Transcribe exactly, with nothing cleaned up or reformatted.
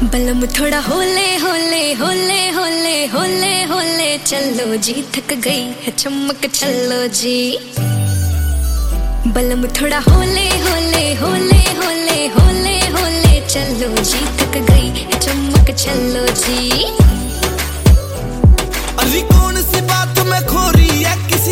बलम थोड़ा होले होले होले होले होले होले चलो जी, थक गई है चमक चलो जी। बलम थोड़ा होले होले होले होले होले होले चलो जी, थक गई है चमक चलो जी। अली कौन सी बात में खो रही है, किसी